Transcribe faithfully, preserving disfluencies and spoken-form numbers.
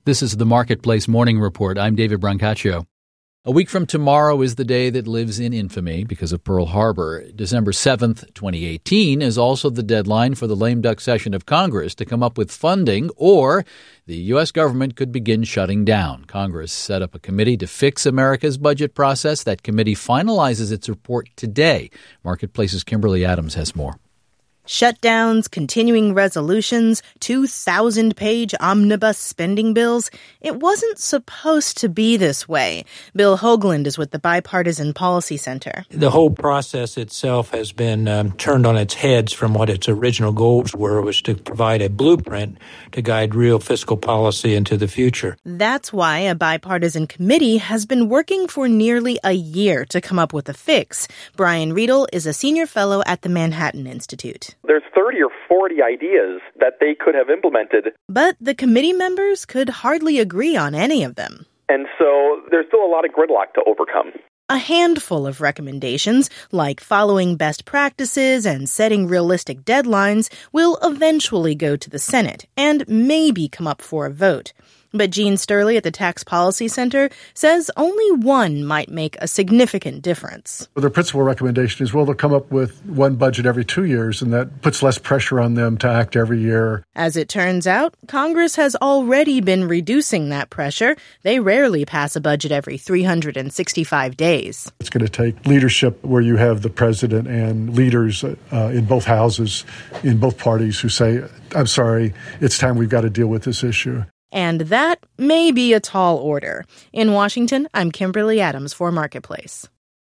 This is the Marketplace Morning Report. I'm David Brancaccio. A week from tomorrow is the day that lives in infamy because of Pearl Harbor. December seventh, twenty eighteen is also the deadline for the lame duck session of Congress to come up with funding, or the U S government could begin shutting down. Congress set up a committee to fix America's budget process. That committee finalizes its report today. Marketplace's Kimberly Adams has more. Shutdowns, continuing resolutions, two thousand page omnibus spending bills. It wasn't supposed to be this way. Bill Hoagland is with the Bipartisan Policy Center. The whole process itself has been um, turned on its heads from what its original goals were, was to provide a blueprint to guide real fiscal policy into the future. That's why a bipartisan committee has been working for nearly a year to come up with a fix. Brian Riedel is a senior fellow at the Manhattan Institute. There's thirty or forty ideas that they could have implemented. But the committee members could hardly agree on any of them. And so there's still a lot of gridlock to overcome. A handful of recommendations, like following best practices and setting realistic deadlines, will eventually go to the Senate and maybe come up for a vote. But Gene Sturley at the Tax Policy Center says only one might make a significant difference. Well, their principal recommendation is, well, they'll come up with one budget every two years, and that puts less pressure on them to act every year. As it turns out, Congress has already been reducing that pressure. They rarely pass a budget every three hundred sixty-five days. It's going to take leadership where you have the president and leaders uh, in both houses, in both parties, who say, I'm sorry, it's time we've got to deal with this issue. And that may be a tall order. In Washington, I'm Kimberly Adams for Marketplace.